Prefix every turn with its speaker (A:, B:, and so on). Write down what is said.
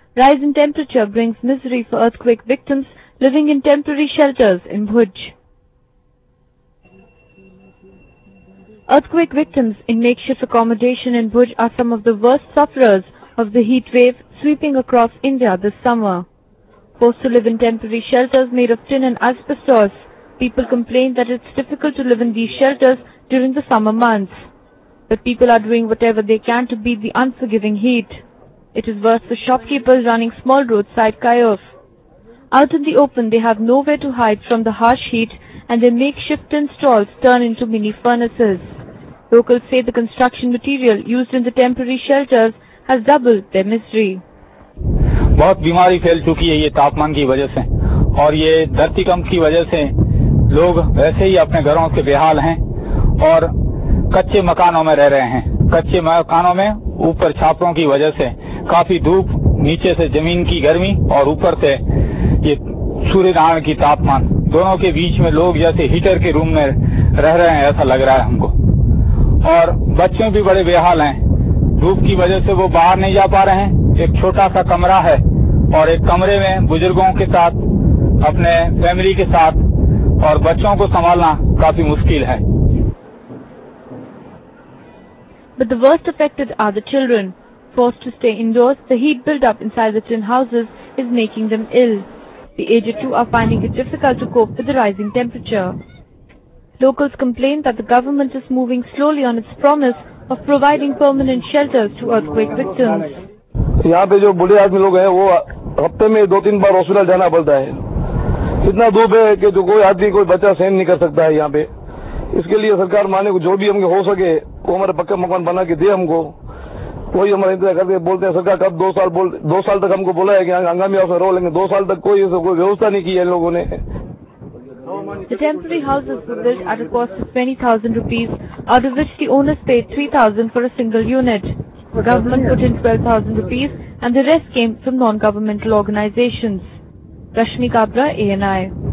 A: Rise in temperature brings misery for earthquake victims living in temporary shelters in Bhuj. Earthquake victims in makeshift accommodation in Bhuj are some of the worst sufferers of the heat wave sweeping across India this summer. Forced to live in temporary shelters made of tin and asbestos, people complain that it's difficult to live in these shelters during the summer months. But people are doing whatever they can to beat the unforgiving heat. It is worse for shopkeepers running small roadside kiosks. Out in the open, they have nowhere to hide from the harsh heat, and their makeshift tin stalls turn into mini furnaces. Locals say the construction material used in the temporary shelters has doubled their misery.
B: बहुत बीमारी फैल चुकी है ये तापमान की वजह से, और ये धरतीकंप की वजह से लोग वैसे ही अपने घरों से बेहाल हैं और कच्चे मकानों में रह रहे हैं। कच्चे मकानों में ऊपर छापरों की वजह से काफी धूप, नीचे से जमीन की गर्मी और ऊपर से ये सूर्यग्रहण की तापमान, दोनों के बीच में लोग जैसे हीटर के रूम में रह रहे हैं ऐसा लग रहा है हमको। और बच्चे भी बड़े बेहाल हैं, धूप की वजह से वो बाहर नहीं जा पा रहे हैं। एक छोटा सा कमरा है और एक कमरे में बुजुर्गों के साथ, अपने फैमिली के साथ और बच्चों को संभालना काफी मुश्किल है।
A: But the worst affected are the children. Forced to stay indoors, the heat built up inside the tin houses is making them ill. The aged too are finding it difficult to cope with the rising temperature. Locals complain that the government is moving slowly on its promise of providing permanent shelters to earthquake victims.
C: यहाँ पे जो बूढ़े आदमी लोग हैं वो हफ्ते में 2-3 बार हॉस्पिटल जाना पड़ता है। इतना धूप है कि जो कोई आदमी, कोई बच्चा सहन नहीं कर सकता है यहाँ पे। इसके लिए सरकार माने को जो भी हमको हो सके वो हमारे पक्का मकान बना के दे हमको। कोई हमारा इंतजार करके बोलते हैं सरकार कब 2 साल तक हमको बोला है कि हंगामी हाउस में रो लेंगे। 2 साल तक कोई व्यवस्था नहीं की है इन लोगों ने।
A: The temporary houses were built at a cost of 20,000 rupees, out of which the owners paid 3,000 for a single unit. The government put in 12,000 rupees and the rest came from non-governmental organizations. Rashmi Kabra, ANI.